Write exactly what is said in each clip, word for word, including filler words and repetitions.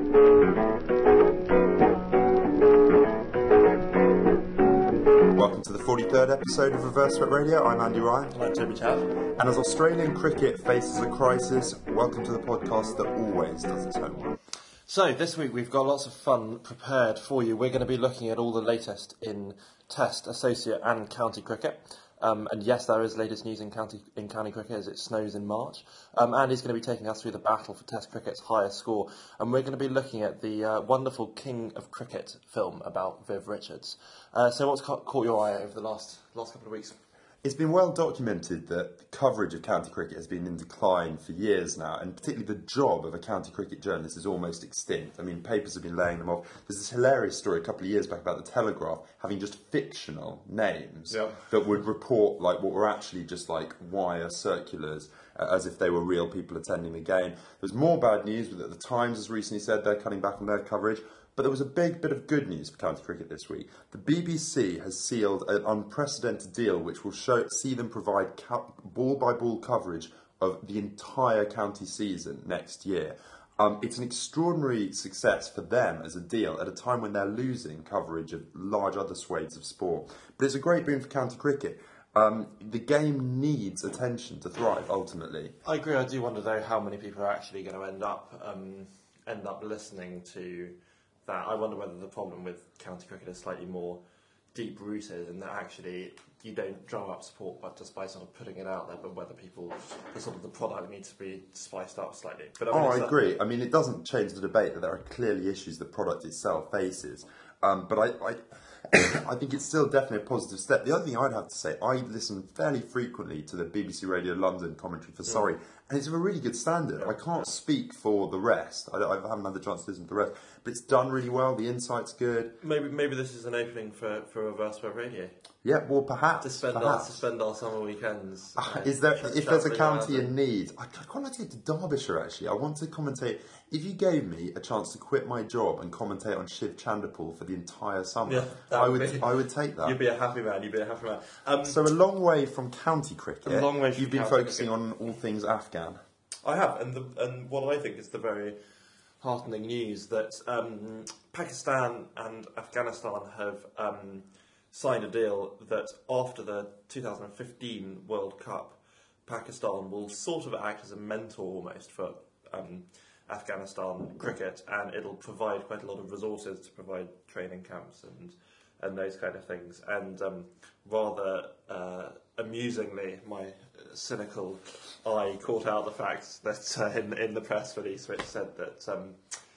Welcome to the forty-third episode of Reverse Sweat Radio. I'm Andy Ryan. And I'm Toby Chav. And as Australian cricket faces a crisis, welcome to the podcast that always does its homework. So this week we've got lots of fun prepared for you. We're going to be looking at all the latest in Test, Associate and County cricket. Um, and yes, there is latest news in county in county cricket as it snows in March. Um, Andy's going to be taking us through the battle for Test cricket's highest score, and we're going to be looking at the uh, wonderful King of Cricket film about Viv Richards. Uh, so, what's ca- caught your eye over the last last couple of weeks? It's been well documented that coverage of county cricket has been in decline for years now, and particularly the job of a county cricket journalist is almost extinct. I mean, papers have been laying them off. There's this hilarious story a couple of years back about the Telegraph having just fictional names Yep. that would report like what were actually just like wire circulars, uh, as if they were real people attending the game. There's more bad news, but the Times has recently said they're cutting back on their coverage. But there was a big bit of good news for county cricket this week. The B B C has sealed an unprecedented deal which will show, see them provide co- ball-by-ball coverage of the entire county season next year. Um, it's an extraordinary success for them as a deal at a time when they're losing coverage of large other swathes of sport. But it's a great boon for county cricket. Um, the game needs attention to thrive, ultimately. I agree. I do wonder though how many people are actually going to end up um, end up listening to that. I wonder whether the problem with county cricket is slightly more deep-rooted and that actually you don't drum up support but just by sort of putting it out there, but whether people, the sort of the product needs to be spiced up slightly. But I mean, oh, I that, agree. I mean, it doesn't change the debate that there are clearly issues the product itself faces. Um, but I, I, I think it's still definitely a positive step. The other thing I'd have to say, I listen fairly frequently to the B B C Radio London commentary for Surrey, mm. and it's of a really good standard. I can't speak for the rest. I, I haven't had the chance to listen to the rest, but it's done really well. The insight's good. Maybe maybe this is an opening for, for Reverse Web Radio. Yeah, well, perhaps. To spend, perhaps. Our, to spend our summer weekends. Uh, uh, is there, ch- if there's a county around. in need, I'd quite like to get to Derbyshire, actually. I want to commentate. If you gave me a chance to quit my job and commentate on Shiv Chanderpool for the entire summer, Yeah, I would would be, I would take that. You'd be a happy man, you'd be a happy man. Um, so a long way from county cricket, a long way from you've been county focusing cricket. on all things Afghan. I have, and, the, and what I think is the very heartening news that um, Pakistan and Afghanistan have um, signed a deal that after the two thousand fifteen World Cup, Pakistan will sort of act as a mentor almost for um, Afghanistan cricket, and it'll provide quite a lot of resources to provide training camps and and those kind of things. And um, rather uh, amusingly, my cynical eye caught out the fact that uh, in in the press release which said that um,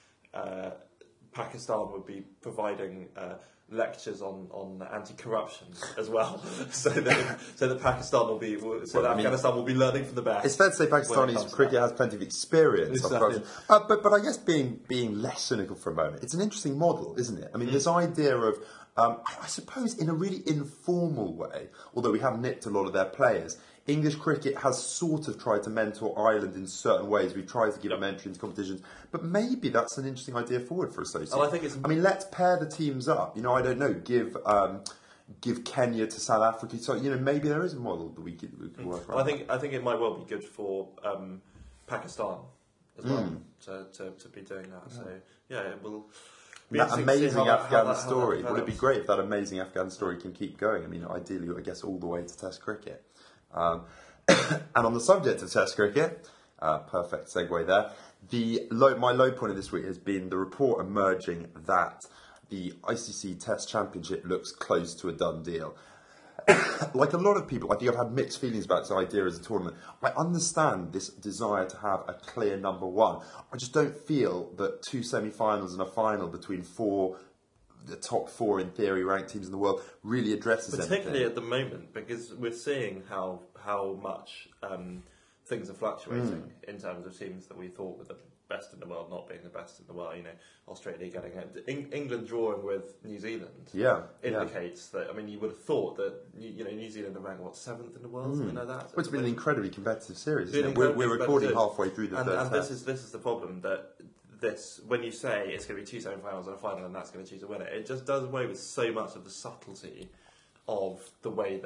uh, Pakistan would be providing uh, lectures on, on anti-corruption as well, so that so that Pakistan will be so well, that I mean, Afghanistan will be learning from the best. It's fair to say Pakistani cricket has plenty of experience, exactly. of uh, but but I guess being being less cynical for a moment, it's an interesting model, isn't it? I mean, mm. this idea of um, I suppose in a really informal way, although we have nipped a lot of their players. English cricket has sort of tried to mentor Ireland in certain ways. We've tried to give them entry into competitions, but maybe that's an interesting idea forward for Associate. Oh, I think it's. I mean, let's pair the teams up. You know, I don't know. Give um, give Kenya to South Africa. So you know, maybe there is a model that we could, we could work on. I think I think it might well be good for um, Pakistan as well mm. to, to to be doing that. So yeah, it will. That amazing that, Afghan that, story. Would it be great if that amazing Afghan story can keep going? I mean, ideally, I guess all the way to Test cricket. Um, and on the subject of Test cricket, uh, perfect segue there. The low, my low point of this week has been the report emerging that the I C C Test Championship looks close to a done deal. Like a lot of people, I think I've had mixed feelings about this idea as a tournament. I understand this desire to have a clear number one. I just don't feel that two semi-finals and a final between four, the top four in theory ranked teams in the world, really addresses particularly anything. at the moment, because we're seeing how how much um, things are fluctuating mm. in terms of teams that we thought were the best in the world not being the best in the world. You know, Australia getting it, Eng- England drawing with New Zealand. Yeah, indicates yeah. that. I mean, you would have thought that you know New Zealand are ranked what seventh in the world, mm. something like that. Well, it's been an incredibly competitive series. Isn't it? We're, we're recording halfway through the and, third and test. this is this is the problem that. This when you say it's going to be two semi-finals and a final, and that's going to choose a winner, it just does away with so much of the subtlety of the way that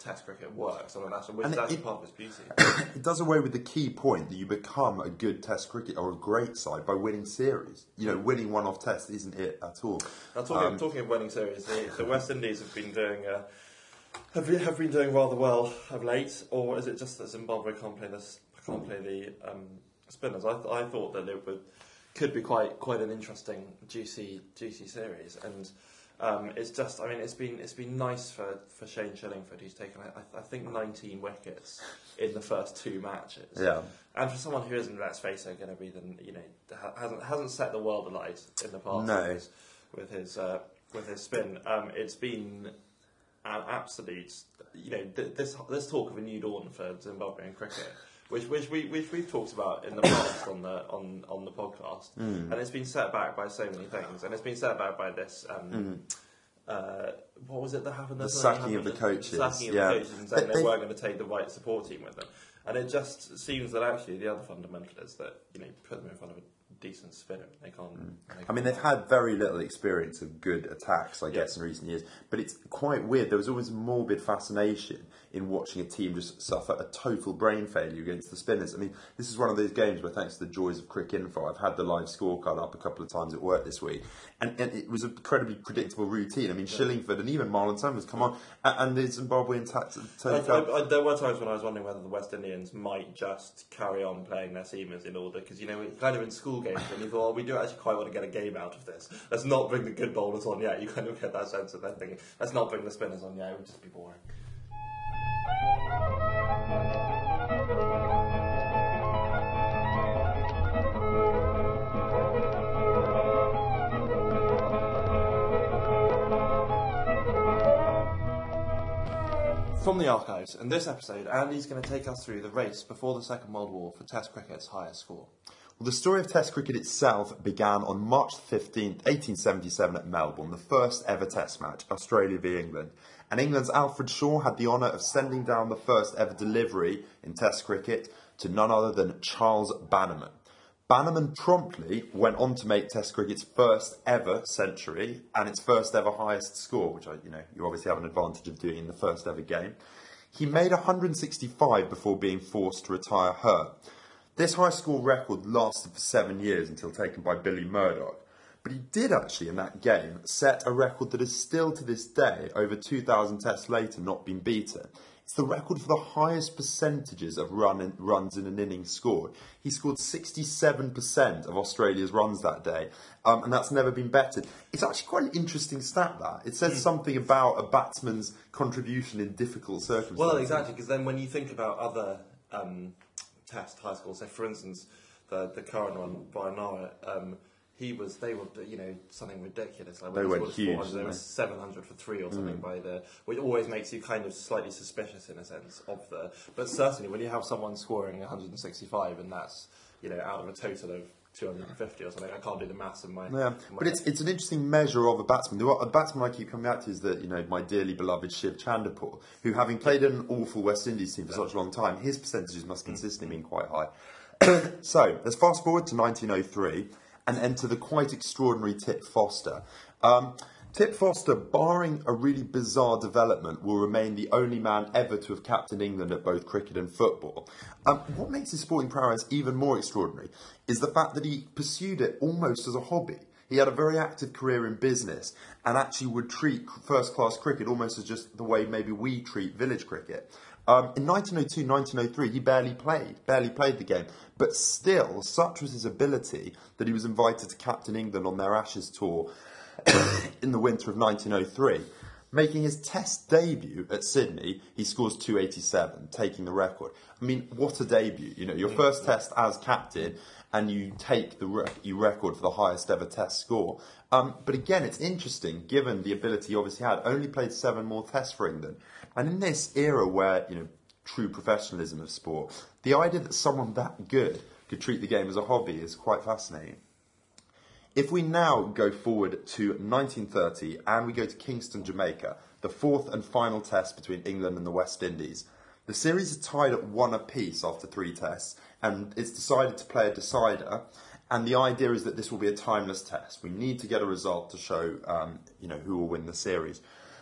Test cricket works on a national, which And is actually it- part of its beauty. It does away with the key point that you become a good Test cricket or a great side by winning series. You know, winning one off Test isn't it at all. Now, talking, Um, talking of winning series, the, the West Indies have been doing uh, have been, have been doing rather well of late, or is it just that Zimbabwe can't play this can't play the um, spinners? I, th- I thought that it would could be quite quite an interesting, juicy juicy series, and um, it's just I mean it's been it's been nice for, for Shane Shillingford, who's taken I, I think nineteen wickets in the first two matches. Yeah. And for someone who isn't, let's face it, going to be the you know ha- hasn't hasn't set the world alight in the past No. with his with his, uh, with his spin, um, it's been an absolute you know th- this this talk of a new dawn for Zimbabwean cricket, which which we which we've talked about in the past on the on, on the podcast, Mm. and it's been set back by so many things, and it's been set back by this. Um, Mm. uh, what was it that happened? The There's something sacking of the happened- coaches, sacking of yeah. the coaches, and saying They- they, they- weren't going to take the right support team with them. And it just seems that actually the other fundamental is that you know put them in front of a decent spinner, they can't. They can't I mean, they've had very little experience of good attacks, I Yeah. guess, in recent years. But it's quite weird. There was always a morbid fascination in watching a team just suffer a total brain failure against the spinners. I mean, this is one of those games where, thanks to the joys of Cricket Info, I've had the live scorecard up a couple of times at work this week. And, and it was an incredibly predictable routine. I mean, Yeah. Shillingford and even Marlon Summers come on, and, and the Zimbabwean attack I, take up. I, I, there were times when I was wondering whether the West Indians might just carry on playing their seamers in order, because you know, kind of in school games, when you thought, oh, we do actually quite want to get a game out of this. Let's not bring the good bowlers on yet. You kind of get that sense that they're thinking, let's not bring the spinners on yet. It would just be boring. From the archives, in this episode, Andy's going to take us through the race before the Second World War for Test cricket's highest score. Well, the story of Test cricket itself began on March fifteenth, eighteen seventy-seven at Melbourne, the first ever Test match, Australia v England. And England's Alfred Shaw had the honour of sending down the first ever delivery in Test cricket to none other than Charles Bannerman. Bannerman promptly went on to make Test cricket's first ever century and its first ever highest score, which I, you know, you obviously have an advantage of doing in the first ever game. He made one hundred sixty-five before being forced to retire hurt. This high score record lasted for seven years until taken by Billy Murdoch. But he did actually, in that game, set a record that is still to this day, over two thousand tests later, not been beaten. It's the record for the highest percentages of run in, runs in an innings scored. He scored sixty-seven percent of Australia's runs that day, um, and that's never been bettered. It's actually quite an interesting stat, that. It says something about a batsman's contribution in difficult circumstances. Well, exactly, because then when you think about other um, Test high scores, say for instance the the current one, Brian Lara, um, he was they were you know something ridiculous. Like when They he went scored huge, four hundred, didn't They were they? seven hundred for three or something by the, which always makes you kind of slightly suspicious in a sense of the. But certainly when you have someone scoring one hundred sixty-five and that's you know out of a total of two hundred fifty or something, I can't do the maths in my. Yeah, in my but it's it's an interesting measure of a batsman. The a batsman I keep coming back to is that, you know, my dearly beloved Shiv Chanderpaul, who, having played in an awful West Indies team for such a long time, his percentages must consistently been quite high. So let's fast forward to nineteen oh three and enter the quite extraordinary Tip Foster. Um, Tip Foster, barring a really bizarre development, will remain the only man ever to have captained England at both cricket and football. Um, what makes his sporting prowess even more extraordinary is the fact that he pursued it almost as a hobby. He had a very active career in business and actually would treat first-class cricket almost as just the way maybe we treat village cricket. Um, in nineteen oh two, nineteen oh three, he barely played, barely played the game. But still, such was his ability that he was invited to captain England on their Ashes tour in the winter of nineteen oh three. Making his Test debut at Sydney, he scores two eighty-seven, taking the record. I mean, what a debut! You know, your first Test as captain, and you take the rec- you record for the highest ever Test score. Um, but again, it's interesting, given the ability he obviously had. Only played seven more Tests for England, and in this era where, you know, true professionalism of sport, the idea that someone that good could treat the game as a hobby is quite fascinating. If we now go forward to nineteen thirty and we go to Kingston, Jamaica, the fourth and final test between England and the West Indies, the series is tied at one apiece after three tests, and it's decided to play a decider. And the idea is that this will be a timeless test. We need to get a result to show, um, you know, who will win the series.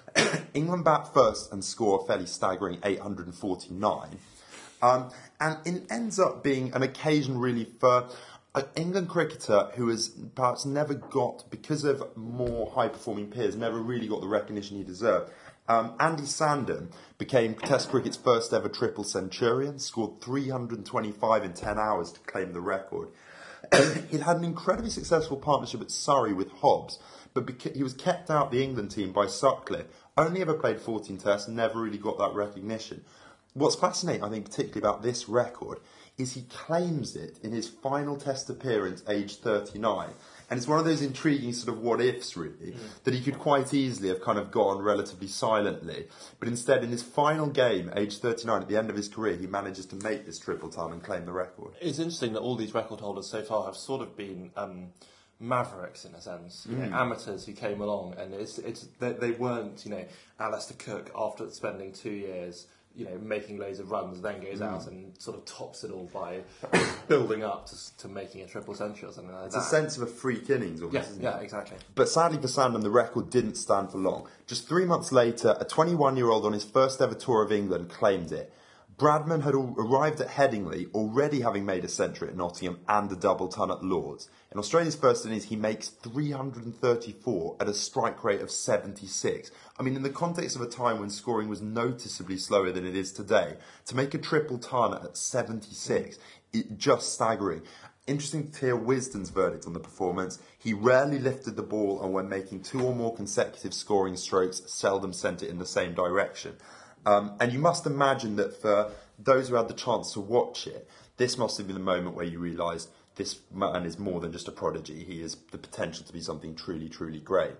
England bat first and score a fairly staggering eight hundred forty-nine. Um, and it ends up being an occasion really for an England cricketer who has perhaps never got, because of more high-performing peers, never really got the recognition he deserved. Um, Andy Sandham became Test cricket's first ever triple centurion, scored three hundred twenty-five in ten hours to claim the record. He'd had an incredibly successful partnership at Surrey with Hobbs, but beca- he was kept out the England team by Sutcliffe. Only ever played fourteen tests, never really got that recognition. What's fascinating, I think, particularly about this record, is he claims it in his final test appearance, aged thirty-nine. And it's one of those intriguing sort of what-ifs, really, mm. that he could quite easily have kind of gone relatively silently. But instead, in his final game, aged thirty-nine, at the end of his career, he manages to make this triple ton and claim the record. It's interesting that all these record holders so far have sort of been um, mavericks, in a sense. You mm. know, amateurs who came along, and it's it's they, they weren't, you know, Alistair Cook, after spending two years... you know, making loads of runs, then goes mm. out and sort of tops it all by building up to, to making a triple century or something like it's that. It's a sense of a freak innings, almost, yeah, isn't yeah, it? exactly. But sadly for Sandham, the record didn't stand for long. Just three months later, a twenty-one-year-old on his first ever tour of England claimed it. Bradman had arrived at Headingley, already having made a century at Nottingham and a double ton at Lords. In Australia's first innings, he makes three hundred thirty-four at a strike rate of seventy-six. I mean, in the context of a time when scoring was noticeably slower than it is today, to make a triple ton at seventy-six, it, just staggering. Interesting to hear Wisden's verdict on the performance. He rarely lifted the ball, and when making two or more consecutive scoring strokes, seldom sent it in the same direction. Um, and you must imagine that for those who had the chance to watch it, this must have been the moment where you realised this man is more than just a prodigy. He has the potential to be something truly, truly great.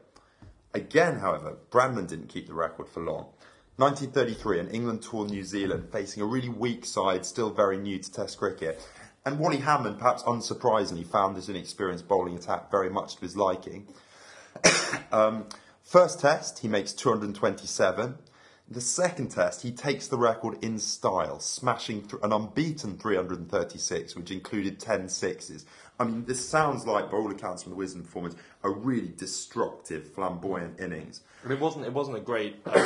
Again, however, Bradman didn't keep the record for long. nineteen thirty-three, and England toured New Zealand, facing a really weak side, still very new to Test cricket. And Wally Hammond, perhaps unsurprisingly, found this inexperienced bowling attack very much to his liking. um, first Test, he makes two hundred twenty-seven. The second test, he takes the record in style, smashing th- an unbeaten three hundred thirty-six, which included ten sixes. I mean, this sounds like, by all accounts from the Wisden performance, a really destructive, flamboyant innings. And it wasn't, it wasn't a great um,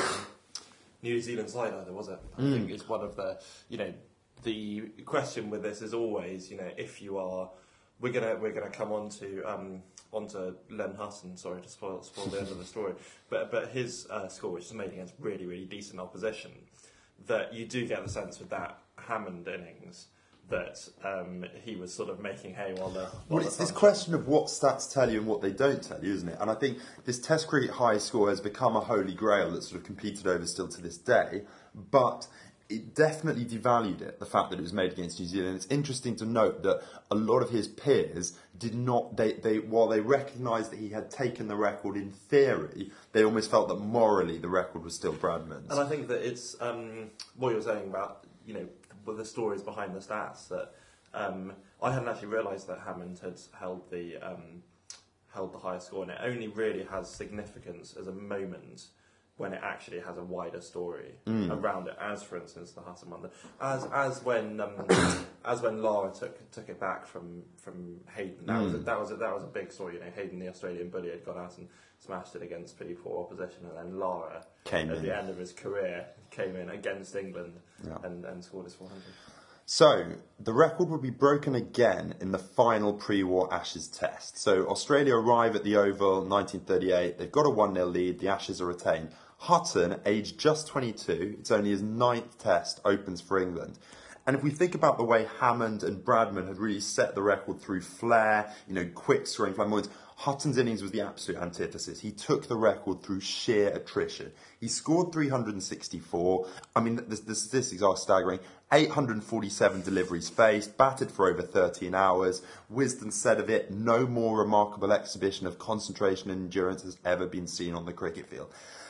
New Zealand side either, was it? I mm. think it's one of the, you know, the question with this is always, you know, if you are, we're gonna we're gonna come on to um, onto Len Hutton. Sorry to spoil spoil the end of the story, but but his uh, score, which is made against really really decent opposition, that you do get the sense with that Hammond innings that um, he was sort of making hay while the. While well, the it's this sun question of what stats tell you and what they don't tell you, isn't it? And I think this Test cricket high score has become a holy grail that's sort of competed over still to this day, but it definitely devalued it, the fact that it was made against New Zealand. It's interesting to note that a lot of his peers did not, they, they while they recognised that he had taken the record in theory, they almost felt that morally the record was still Bradman's. And I think that it's um, what you're saying about, you know, the stories behind the stats, that um, I hadn't actually realised that Hammond had held the um, held the highest score, and it only really has significance as a moment when it actually has a wider story mm. around it, as for instance the Hutton one, as as when um, as when Lara took took it back from from Hayden. That mm. was a, that was a, that was a big story. You know, Hayden, the Australian bully, had gone out and smashed it against pretty poor opposition, and then Lara, came at in. the end of his career, came in against England yeah. and, and scored his four hundred. So, the record would be broken again in the final pre-war Ashes test. So, Australia arrive at the Oval, nineteen thirty-eight. They've got a one nil lead. The Ashes are retained. Hutton, aged just twenty-two, it's only his ninth test, opens for England. And if we think about the way Hammond and Bradman had really set the record through flair, you know, quick scoring, flamboyance, Hutton's innings was the absolute antithesis. He took the record through sheer attrition. He scored three hundred sixty-four. I mean, the, the statistics are staggering. eight hundred forty-seven deliveries faced, batted for over thirteen hours. Wisden said of it, no more remarkable exhibition of concentration and endurance has ever been seen on the cricket field.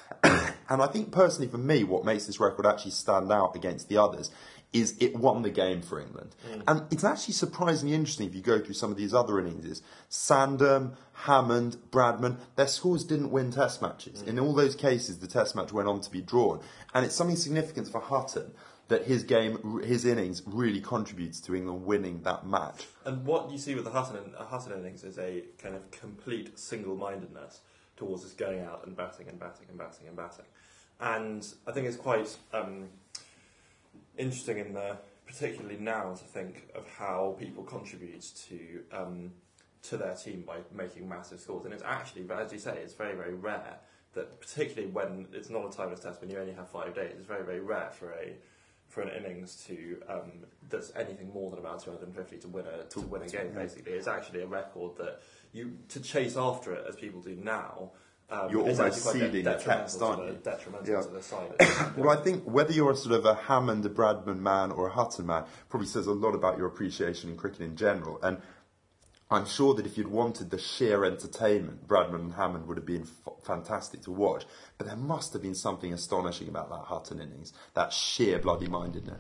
And I think personally for me, what makes this record actually stand out against the others is it won the game for England. Mm. And it's actually surprisingly interesting if you go through some of these other innings. Sandham, Hammond, Bradman, their scores didn't win test matches. Mm. In all those cases, the test match went on to be drawn. And it's something significant for Hutton that his game, his innings really contributes to England winning that match. And what you see with the Hutton, Hutton innings is a kind of complete single-mindedness, towards just going out and batting and batting and batting and batting. And I think it's quite um, interesting in the, particularly now, to think of how people contribute to um, to their team by making massive scores. And it's actually, as you say, it's very, very rare that, particularly when it's not a timeless test, when you only have five days, it's very, very rare for a for an innings to um, that's anything more than about two hundred fifty to win a to win a game. Basically, it's actually a record that you to chase after it as people do now. Um, You're it's almost actually quite seeding de- the test, detrimental aren't to you? the, detrimental Yeah. to the side. Well, I think whether you're a sort of a Hammond, a Bradman man, or a Hutton man, probably says a lot about your appreciation in cricket in general. And I'm sure that if you'd wanted the sheer entertainment, Bradman and Hammond would have been f- fantastic to watch. But there must have been something astonishing about that Hutton innings, that sheer bloody mindedness.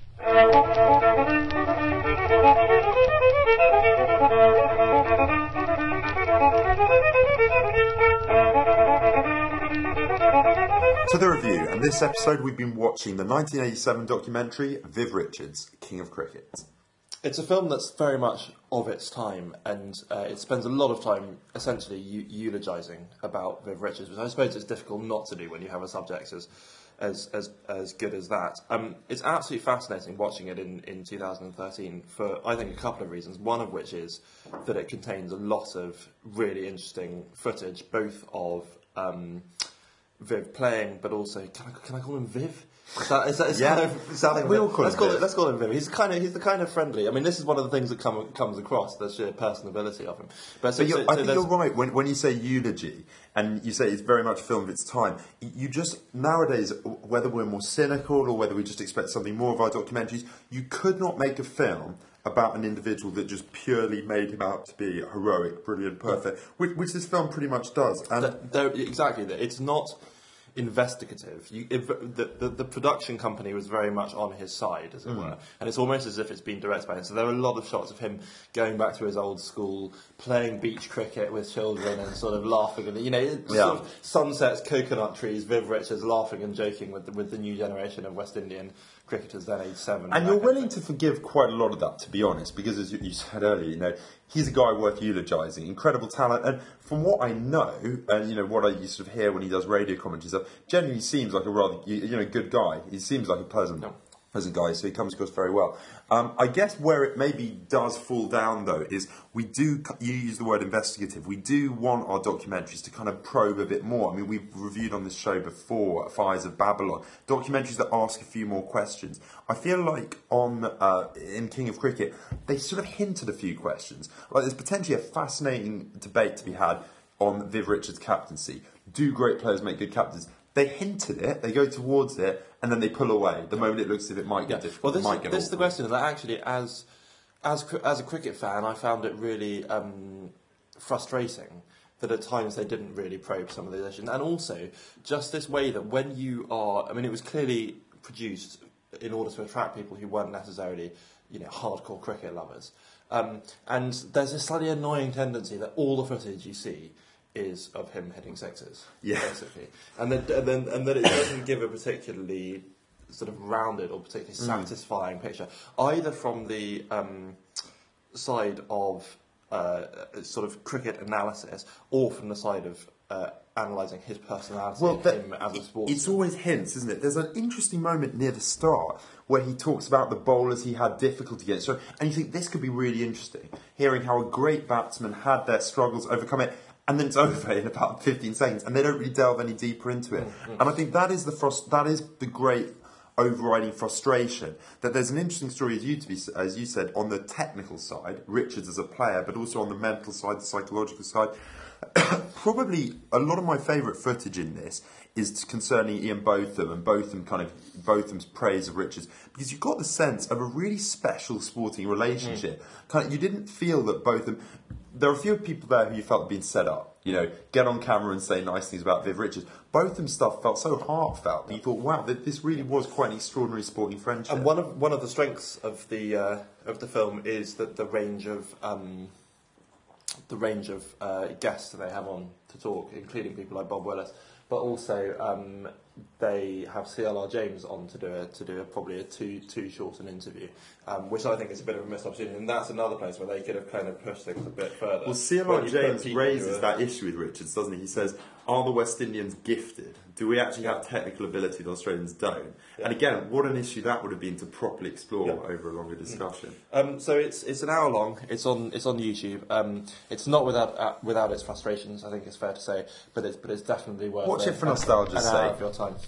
To the review, and this episode we've been watching the nineteen eighty-seven documentary Viv Richards, King of Cricket. It's a film that's very much of its time, and uh, it spends a lot of time essentially eu- eulogising about Viv Richards, which I suppose it's difficult not to do when you have a subject as as as, as good as that. Um, it's absolutely fascinating watching it in, in two thousand thirteen for, I think, a couple of reasons, one of which is that it contains a lot of really interesting footage, both of um, Viv playing, but also, can I, can I call him Viv? Is that, is that, is Yeah. kind of sounding We all call let's him call Viv. it let's call him Viv. He's kind of he's the kind of friendly. I mean, this is one of the things that come, comes across, the sheer personability of him. But, so, But you're, so, I so think there's- you're right when, when you say eulogy and you say it's very much a film of its time. y- You just, nowadays, whether we're more cynical or whether we just expect something more of our documentaries, you could not make a film about an individual that just purely made him out to be heroic, brilliant, perfect, which, which this film pretty much does. And Th- there- exactly. that It's not investigative. You, if, the, the, the production company was very much on his side, as it Mm. were, and it's almost as if it's been directed by him. So there are a lot of shots of him going back to his old school, playing beach cricket with children and sort of laughing, and you know, it's Yeah. sort of sunsets, coconut trees, Viv Richards laughing and joking with the, with the new generation of West Indian cricketers, then age seven. And that you're kind of willing thing. to forgive quite a lot of that, to be honest, because as you, you said earlier, you know, he's a guy worth eulogising, incredible talent, and from what I know, and you know what I used to hear when he does radio commentary stuff, generally seems like a rather, you, you know, good guy. He seems like a pleasant, No. pleasant guy, so he comes across very well. Um, I guess where it maybe does fall down, though, is we do, you use the word investigative, we do want our documentaries to kind of probe a bit more. I mean, we've reviewed on this show before, Fires of Babylon, documentaries that ask a few more questions. I feel like on uh, in King of Cricket, they sort of hinted a few questions. Like there's potentially a fascinating debate to be had on Viv Richards' captaincy. Do great players make good captains? They hinted it, they go towards it, and then they pull away the moment it looks as if it might get Yeah. difficult. Well, this, it might is, get this is the awkward. question that actually, as as cri- as a cricket fan, I found it really um, frustrating that at times they didn't really probe some of these issues, and also just this way that when you are, I mean, it was clearly produced in order to attract people who weren't necessarily, you know, hardcore cricket lovers, um, and there's a slightly annoying tendency that all the footage you see is of him hitting sixes, Yeah. basically, and then and then and then it doesn't give a particularly sort of rounded or particularly satisfying picture, either from the um, side of uh, sort of cricket analysis or from the side of uh, analysing his personality Well, and that- him as a sportsman. it's always hints, isn't it? There's an interesting moment near the start where he talks about the bowlers he had difficulty against. So, and you think this could be really interesting, hearing how a great batsman had their struggles, overcome it, and then it's over in about fifteen seconds, and they don't really delve any deeper into it. Mm, And I think that is the frost. That is the great overriding frustration, that there's an interesting story, as you, to be, as you said, on the technical side, Richards as a player, but also on the mental side, the psychological side. Probably a lot of my favourite footage in this is concerning Ian Botham and Botham kind of Botham's praise of Richards, because you got the sense of a really special sporting relationship. Mm. Kind of, you didn't feel that Botham. There are a few people there who you felt had been set up. You know, get on camera and say nice things about Viv Richards. Botham's stuff felt so heartfelt. You thought, wow, that this really was quite an extraordinary sporting friendship. And one of one of the strengths of the uh, of the film is that the range of um, the range of uh, guests that they have on to talk, including people like Bob Willis. But also, um, they have C L R James on to do a, to do a, probably a too too short an interview, um, which I think is a bit of a missed opportunity. And that's another place where they could have kind of pushed things a bit further. Well, C L R James raises that issue with Richards, doesn't he? He says, "Are the West Indians gifted? Do we actually have technical ability that Australians don't?" Yeah. And again, what an issue that would have been to properly explore yeah. over a longer discussion. Um, so it's it's an hour long. It's on it's on YouTube. Um, it's not without uh, without its frustrations, I think it's fair to say, but it's but it's definitely worth watch it, it for nostalgia's sake. An hour of your time.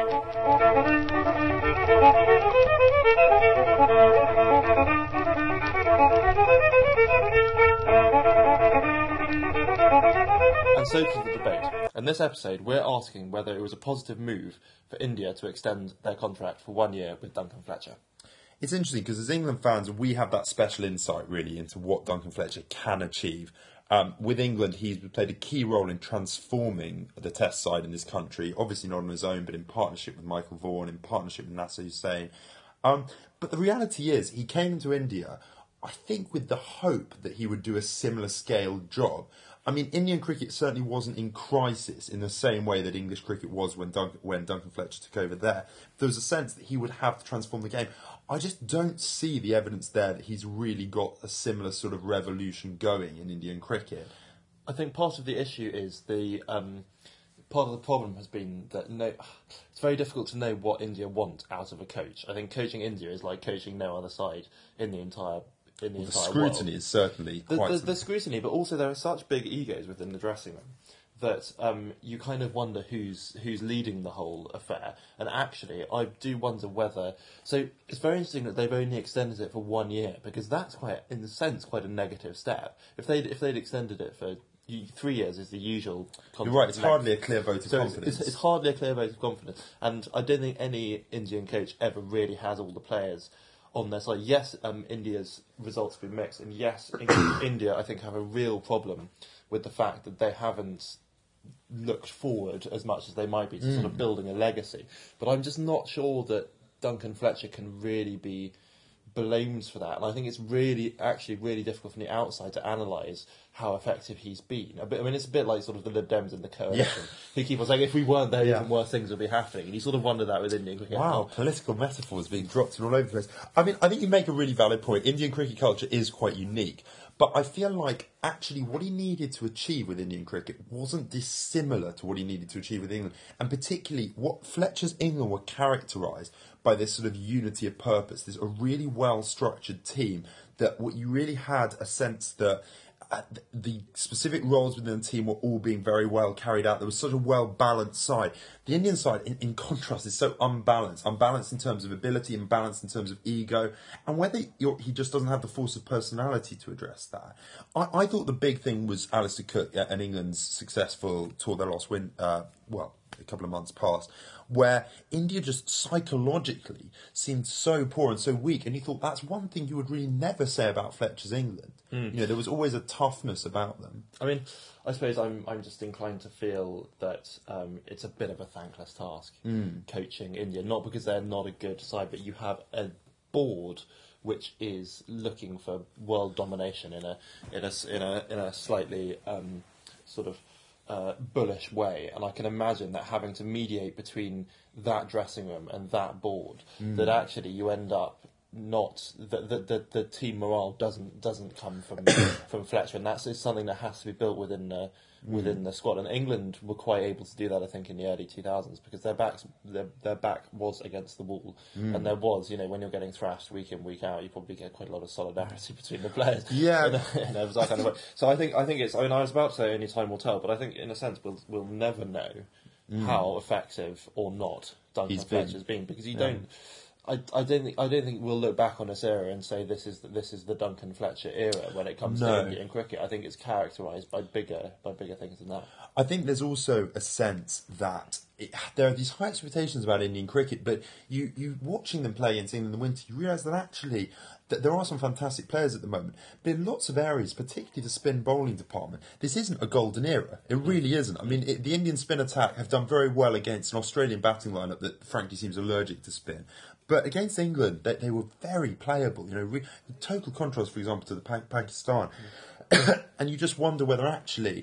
And so to the debate. In this episode, we're asking whether it was a positive move for India to extend their contract for one year with Duncan Fletcher. It's interesting because as England fans, we have that special insight really into what Duncan Fletcher can achieve. Um, with England, he's played a key role in transforming the Test side in this country, obviously not on his own, but in partnership with Michael Vaughan, in partnership with Nasser Hussain. Um, but the reality is, he came into India, I think, with the hope that he would do a similar scale job. I mean, Indian cricket certainly wasn't in crisis in the same way that English cricket was when Duncan, when Duncan Fletcher took over there. There was a sense that he would have to transform the game. I just don't see the evidence there that he's really got a similar sort of revolution going in Indian cricket. I think part of the issue is the um, part of the problem has been that no, it's very difficult to know what India want out of a coach. I think coaching India is like coaching no other side in the entire. In the, well, entire the scrutiny world. is certainly the, quite... The, the scrutiny, but also there are such big egos within the dressing room that um, you kind of wonder who's who's leading the whole affair. And actually, I do wonder whether... So it's very interesting that they've only extended it for one year, because that's quite, in a sense, quite a negative step. If they'd, if they'd extended it for... Three years is the usual. You're right, it's length. hardly a clear vote of so confidence. It's, it's, it's hardly a clear vote of confidence. And I don't think any Indian coach ever really has all the players on their side. Yes, um, India's results have been mixed, and yes, India, I think, have a real problem with the fact that they haven't looked forward as much as they might be to mm. sort of building a legacy. But I'm just not sure that Duncan Fletcher can really be blamed for that, and I think it's really, actually, really difficult from the outside to analyse how effective he's been. A bit, I mean, it's a bit like sort of the Lib Dems in the coalition, yeah. who keep on saying, if we weren't there, yeah. even worse things would be happening, and you sort of wonder that with Indian cricket. Wow, political metaphors being dropped in all over the place. I mean, I think you make a really valid point. Indian cricket culture is quite unique, but I feel like actually what he needed to achieve with Indian cricket wasn't dissimilar to what he needed to achieve with England, and particularly what Fletcher's England were characterised by this sort of unity of purpose, this a really well-structured team that what you really had a sense that uh, the specific roles within the team were all being very well carried out. There was such a well-balanced side. The Indian side, in, in contrast, is so unbalanced. Unbalanced in terms of ability, unbalanced in terms of ego, and whether you're, he just doesn't have the force of personality to address that. I, I thought the big thing was Alistair Cook and England's successful tour their last win, uh, well, a couple of months past, where India just psychologically seemed so poor and so weak, and you thought that's one thing you would really never say about Fletcher's England. Mm. You know, there was always a toughness about them. I mean, I suppose I'm I'm just inclined to feel that um, it's a bit of a thankless task mm. coaching India, not because they're not a good side, but you have a board which is looking for world domination in a in a in a in a slightly um, sort of Uh, bullish way, and I can imagine that having to mediate between that dressing room and that board, mm. that actually you end up not the the, the, the team morale doesn't doesn't come from from Fletcher, and that's is something that has to be built within the mm. within the squad. And England were quite able to do that, I think, in the early two thousands, because their backs their, their back was against the wall, mm. and there was, you know, when you're getting thrashed week in week out, you probably get quite a lot of solidarity between the players. Yeah, in a, in a that kind of way. So I think I think it's. I mean, I was about to say only time will tell, but I think in a sense we'll we'll never know mm. how effective or not Duncan He's Fletcher's been, been because you yeah. don't. I, I don't think I don't think we'll look back on this era and say this is the, this is the Duncan Fletcher era when it comes no. to Indian cricket. I think it's characterised by bigger by bigger things than that. I think there's also a sense that it, there are these high expectations about Indian cricket, but you you watching them play against England in the winter, you realise that actually that there are some fantastic players at the moment, but in lots of areas, particularly the spin bowling department, this isn't a golden era. It really isn't. I mean, it, the Indian spin attack have done very well against an Australian batting lineup that frankly seems allergic to spin. But against England, they, they were very playable. You know, re, total contrast, for example, to the pa- Pakistan. Mm. And you just wonder whether actually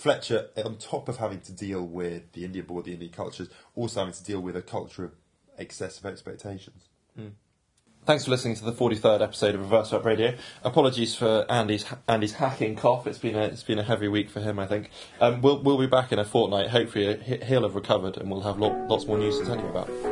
Fletcher, on top of having to deal with the Indian board, the Indian cultures, also having to deal with a culture of excessive expectations. Mm. Thanks for listening to the forty-third episode of Reverse Swipe Radio. Apologies for Andy's Andy's hacking cough. It's been a it's been a heavy week for him, I think. Um, we'll we'll be back in a fortnight. Hopefully he'll have recovered and we'll have lo- lots more news to tell you about.